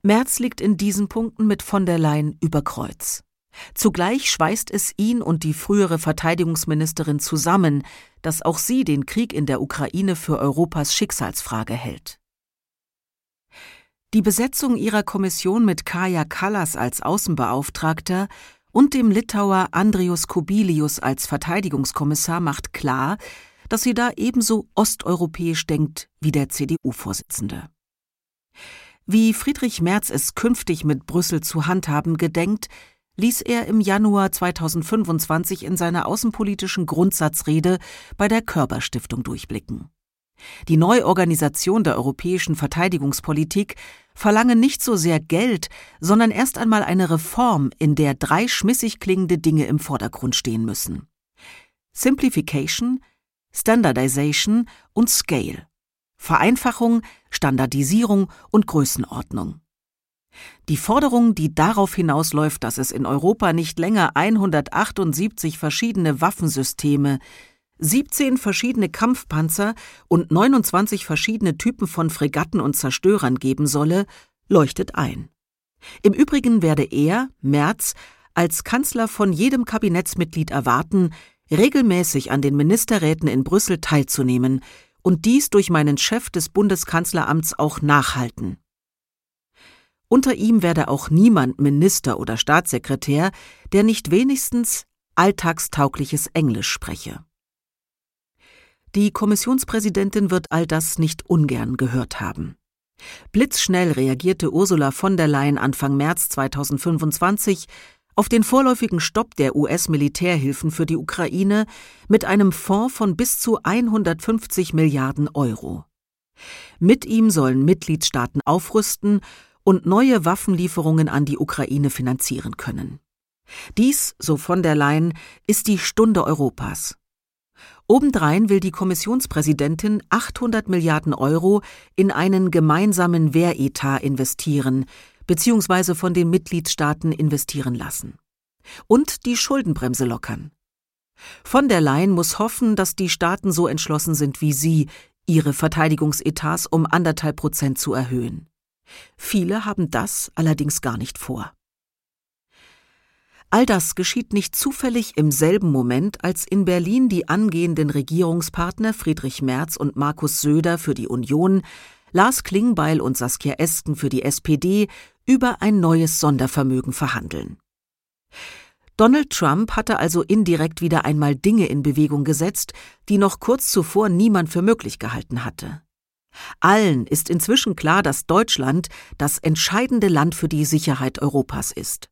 Merz liegt in diesen Punkten mit von der Leyen über Kreuz. Zugleich schweißt es ihn und die frühere Verteidigungsministerin zusammen, dass auch sie den Krieg in der Ukraine für Europas Schicksalsfrage hält. Die Besetzung ihrer Kommission mit Kaja Kallas als Außenbeauftragter und dem Litauer Andrius Kubilius als Verteidigungskommissar macht klar, dass sie da ebenso osteuropäisch denkt wie der CDU-Vorsitzende. Wie Friedrich Merz es künftig mit Brüssel zu handhaben gedenkt, ließ er im Januar 2025 in seiner außenpolitischen Grundsatzrede bei der Körber-Stiftung durchblicken. Die Neuorganisation der europäischen Verteidigungspolitik verlange nicht so sehr Geld, sondern erst einmal eine Reform, in der 3 schmissig klingende Dinge im Vordergrund stehen müssen: Simplification, Standardization und Scale. Vereinfachung, Standardisierung und Größenordnung. Die Forderung, die darauf hinausläuft, dass es in Europa nicht länger 178 verschiedene Waffensysteme, 17 verschiedene Kampfpanzer und 29 verschiedene Typen von Fregatten und Zerstörern geben solle, leuchtet ein. Im Übrigen werde er, Merz, als Kanzler von jedem Kabinettsmitglied erwarten, regelmäßig an den Ministerräten in Brüssel teilzunehmen und dies durch meinen Chef des Bundeskanzleramts auch nachhalten. Unter ihm werde auch niemand Minister oder Staatssekretär, der nicht wenigstens alltagstaugliches Englisch spreche. Die Kommissionspräsidentin wird all das nicht ungern gehört haben. Blitzschnell reagierte Ursula von der Leyen Anfang März 2025 auf den vorläufigen Stopp der US-Militärhilfen für die Ukraine mit einem Fonds von bis zu 150 Milliarden Euro. Mit ihm sollen Mitgliedstaaten aufrüsten und neue Waffenlieferungen an die Ukraine finanzieren können. Dies, so von der Leyen, ist die Stunde Europas. Obendrein will die Kommissionspräsidentin 800 Milliarden Euro in einen gemeinsamen Wehretat investieren bzw. von den Mitgliedstaaten investieren lassen. Und die Schuldenbremse lockern. Von der Leyen muss hoffen, dass die Staaten so entschlossen sind wie sie, ihre Verteidigungsetats um 1,5% zu erhöhen. Viele haben das allerdings gar nicht vor. All das geschieht nicht zufällig im selben Moment, als in Berlin die angehenden Regierungspartner Friedrich Merz und Markus Söder für die Union, Lars Klingbeil und Saskia Esken für die SPD über ein neues Sondervermögen verhandeln. Donald Trump hatte also indirekt wieder einmal Dinge in Bewegung gesetzt, die noch kurz zuvor niemand für möglich gehalten hatte. Allen ist inzwischen klar, dass Deutschland das entscheidende Land für die Sicherheit Europas ist.